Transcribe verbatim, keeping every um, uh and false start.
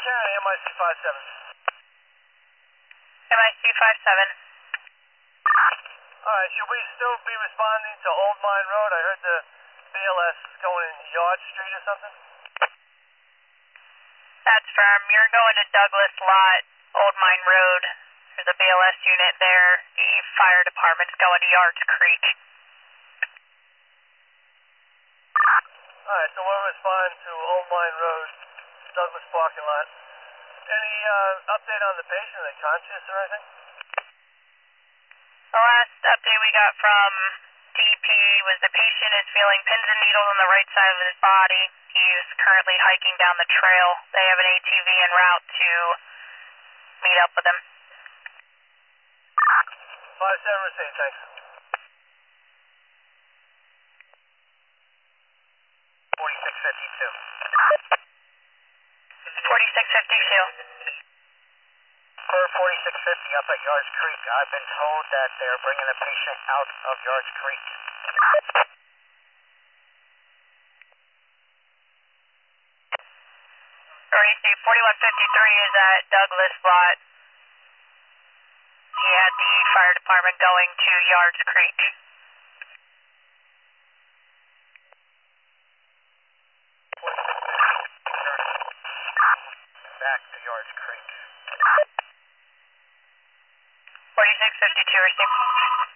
County, M I C five seven. M I C five seven. Alright, should we still be responding to Old Mine Road? I heard the B L S going in Yard Street or something. That's firm. You're going to Douglas Lot, Old Mine Road. There's a B L S unit there. The fire department's going to Yards Creek. Alright, so we'll respond to Old Mine Road, Douglas parking lot. Any uh, update on the patient? Are they conscious or anything? The last update we got from D P was the patient is feeling pins and needles on the right side of his body. He is currently hiking down the trail. They have an A T V en route to meet up with him. five seven received, thanks. forty-six fifty-two. forty-six fifty-two. For forty-six fifty up at Yards Creek, I've been told that they're bringing a patient out of Yards Creek. forty-one fifty-three is at Douglas Lot. He had the fire department going to Yards Creek. Back to Yards Creek. forty-six fifty-two received.